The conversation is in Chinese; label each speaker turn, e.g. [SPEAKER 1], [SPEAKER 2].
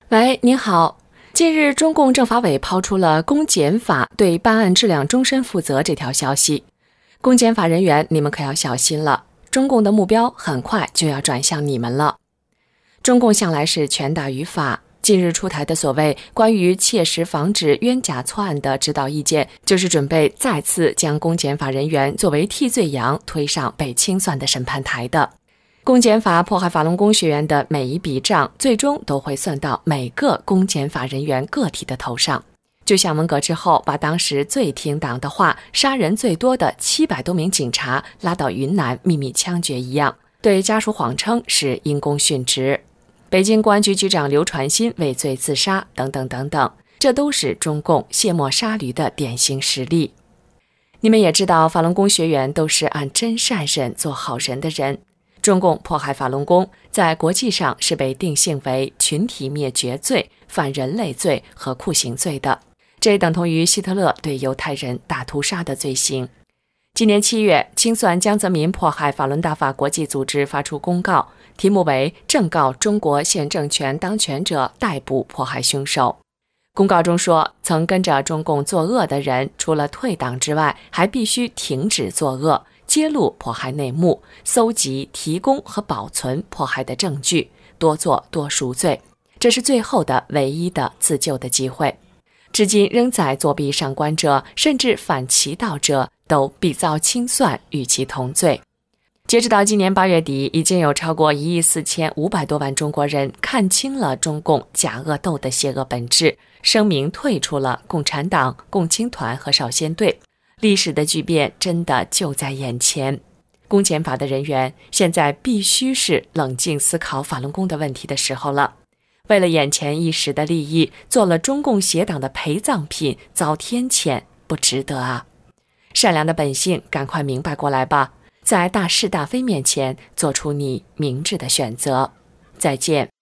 [SPEAKER 1] 喂，您好。近日，中共政法委抛出了公检法对办案质量终身负责这条消息。公检法人员，你们可要小心了，中共的目标很快就要转向你们了。中共向来是权大于法，近日出台的所谓关于切实防止冤假错案的指导意见，就是准备再次将公检法人员作为替罪羊推上被清算的审判台的。公检法迫害法轮功学员的每一笔账，最终都会算到每个公检法人员个体的头上。就像文革之后把当时最听党的话、杀人最多的700多名警察拉到云南秘密枪决一样，对家属谎称是因公殉职。北京公安局局长刘传新畏罪自杀等等等等，这都是中共卸磨杀驴的典型实例。你们也知道，法轮功学员都是按真善忍做好人的人。中共迫害法轮功在国际上是被定性为群体灭绝罪、反人类罪和酷刑罪的，这等同于希特勒对犹太人大屠杀的罪行。今年7月，清算江泽民迫害法轮大法国际组织发出公告，题目为正告中国现政权当权者逮捕迫害凶手。公告中说，曾跟着中共作恶的人，除了退党之外，还必须停止作恶，揭露迫害内幕，搜集、提供和保存迫害的证据，多做多赎罪。这是最后的唯一的自救的机会。至今仍在作弊上官者，甚至反其道者，都必遭清算，与其同罪。截止到今年8月底，已经有超过1.45亿多万中国人看清了中共假恶斗的邪恶本质，声明退出了共产党、共青团和少先队。历史的巨变真的就在眼前。公检法的人员现在必须是冷静思考法轮功的问题的时候了。为了眼前一时的利益，做了中共邪党的陪葬品，遭天谴，不值得啊！善良的本性，赶快明白过来吧，在大是大非面前做出你明智的选择。再见。